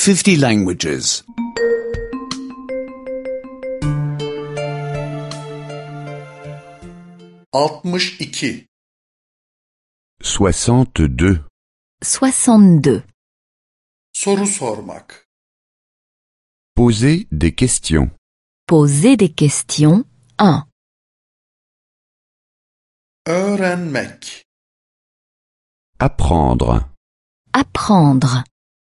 50 languages. 62 62. 62. Soru sormak. Poser des questions. Poser des questions. 1. Öğrenmek. Apprendre. Apprendre.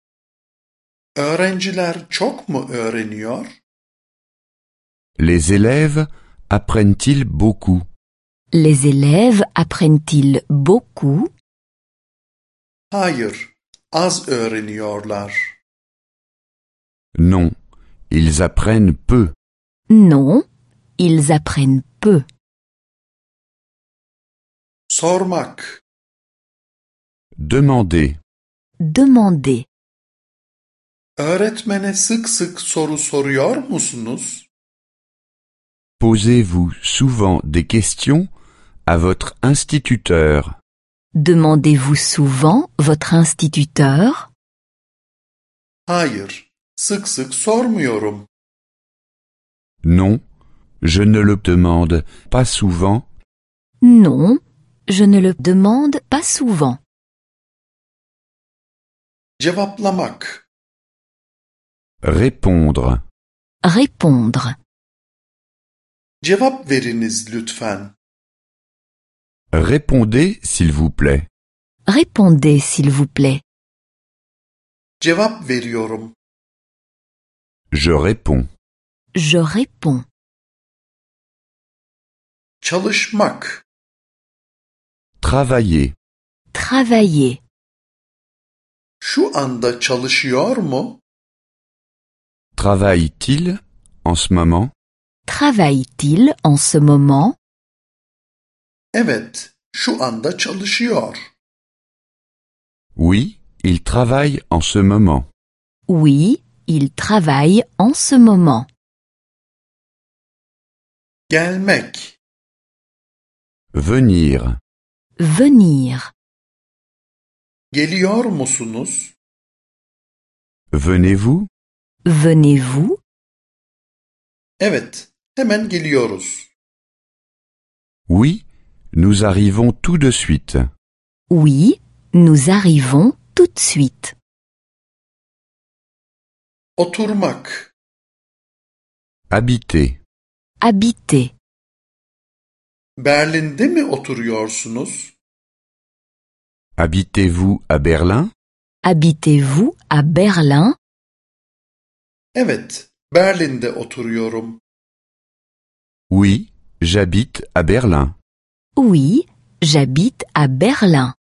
Öğrenciler çok mu öğreniyor? Les élèves apprennent-ils beaucoup? Les élèves apprennent-ils beaucoup? Hayır, az öğreniyorlar. Non, ils apprennent peu. Non, ils apprennent peu. Sormak. Demander. Demander. Öğretmene sık sık soru soruyor musunuz? Posez-vous souvent des questions à votre instituteur? Demandez-vous souvent votre instituteur? Hayır, sık sık sormuyorum. Non, je ne le demande pas souvent. Non, je ne le demande pas souvent. Cevaplamak. Répondre. Répondre. Cevap veriniz lütfen. Répondez, s'il vous plaît. Répondez, s'il vous plaît. Cevap veriyorum. Je réponds. Je réponds. Çalışmak. Travailler. Travailler. Şu anda çalışıyor mu? Travaille-t-il en ce moment? Travaille-t-il en ce moment? Evet, şu anda çalışıyor. Oui, il travaille en ce moment. Oui, il travaille en ce moment. Gelmek. Venir. Venir. Geliyor musunuz? Venez-vous? Venez-vous? Evet, hemen geliyoruz. Oui, nous arrivons tout de suite. Oui, nous arrivons tout de suite. Oturmak. Habiter. Habiter. Berlin'de mi oturuyorsunuz? Habitez-vous à Berlin? Habitez-vous à Berlin? Evet, Berlin'de oturuyorum. Oui, j'habite à Berlin. Oui, j'habite à Berlin.